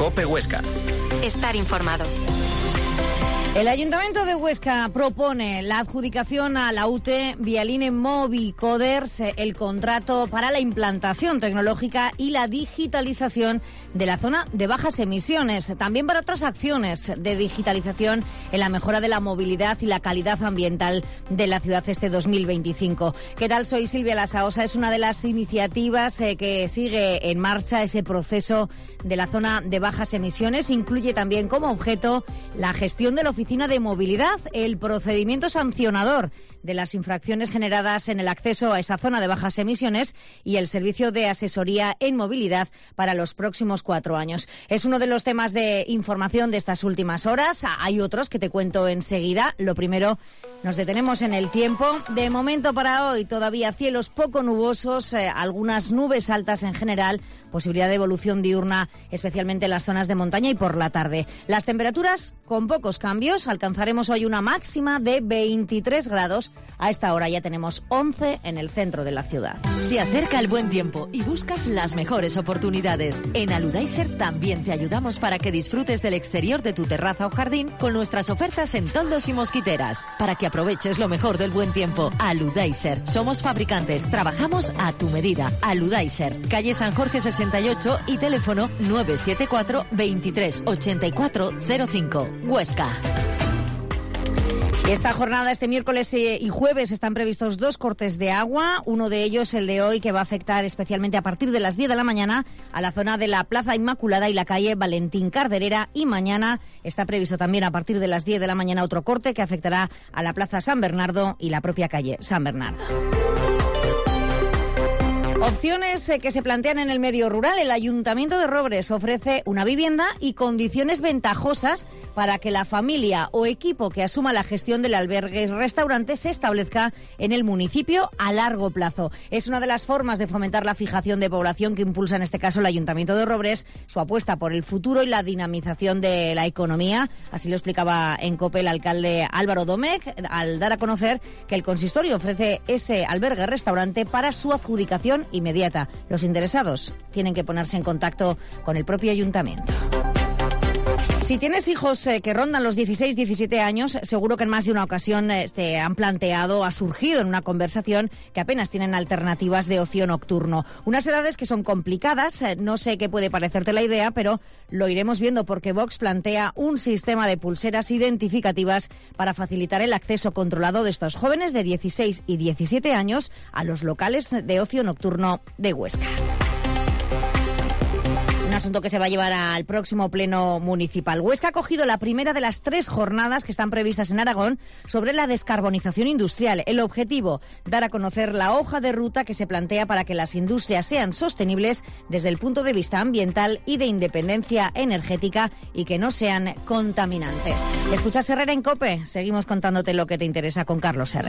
COPE Huesca. Estar informado. El Ayuntamiento de Huesca propone la adjudicación a la UTE Vialine Movicoders, el contrato para la implantación tecnológica y la digitalización de la zona de bajas emisiones, también para otras acciones de digitalización en la mejora de la movilidad y la calidad ambiental de la ciudad este 2025. ¿Qué tal? Soy Silvia Lasaosa. Es una de las iniciativas que sigue en marcha ese proceso de la zona de bajas emisiones. Incluye también como objeto la gestión de la Oficina de Movilidad, el procedimiento sancionador de las infracciones generadas en el acceso a esa zona de bajas emisiones y el servicio de asesoría en movilidad para los próximos 4 años. Es uno de los temas de información de estas últimas horas. Hay otros que te cuento enseguida. Lo primero, nos detenemos en el tiempo. De momento para hoy todavía cielos poco nubosos, algunas nubes altas en general, posibilidad de evolución diurna, especialmente en las zonas de montaña y por la tarde. Las temperaturas con pocos cambios. Alcanzaremos hoy una máxima de 23 grados. A esta hora ya tenemos 11 en el centro de la ciudad. Se acerca el buen tiempo y buscas las mejores oportunidades. En Aludaiser también te ayudamos para que disfrutes del exterior de tu terraza o jardín con nuestras ofertas en toldos y mosquiteras. Para que aproveches lo mejor del buen tiempo. Aludaiser. Somos fabricantes. Trabajamos a tu medida. Aludaiser. Calle San Jorge 68 y teléfono 974 23 84 05. Huesca. Esta jornada, este miércoles y jueves, están previstos 2 cortes de agua. Uno de ellos, el de hoy, que va a afectar especialmente a partir de las 10 de la mañana a la zona de la Plaza Inmaculada y la calle Valentín Carderera. Y mañana está previsto también a partir de las 10 de la mañana otro corte que afectará a la Plaza San Bernardo y la propia calle San Bernardo. Opciones que se plantean en el medio rural. El Ayuntamiento de Robres ofrece una vivienda y condiciones ventajosas para que la familia o equipo que asuma la gestión del albergue y restaurante se establezca en el municipio a largo plazo. Es una de las formas de fomentar la fijación de población que impulsa en este caso el Ayuntamiento de Robres, su apuesta por el futuro y la dinamización de la economía. Así lo explicaba en COPE el alcalde Álvaro Domecq al dar a conocer que el consistorio ofrece ese albergue-restaurante para su adjudicación inmediata. Los interesados tienen que ponerse en contacto con el propio ayuntamiento. Si tienes hijos que rondan los 16-17 años, seguro que en más de una ocasión te han planteado, ha surgido en una conversación que apenas tienen alternativas de ocio nocturno. Unas edades que son complicadas, no sé qué puede parecerte la idea, pero lo iremos viendo porque Vox plantea un sistema de pulseras identificativas para facilitar el acceso controlado de estos jóvenes de 16 y 17 años a los locales de ocio nocturno de Huesca. Un asunto que se va a llevar al próximo pleno municipal. Huesca ha cogido la primera de las 3 jornadas que están previstas en Aragón sobre la descarbonización industrial. El objetivo, dar a conocer la hoja de ruta que se plantea para que las industrias sean sostenibles desde el punto de vista ambiental y de independencia energética y que no sean contaminantes. Escuchas Herrera en COPE. Seguimos contándote lo que te interesa con Carlos Herrera.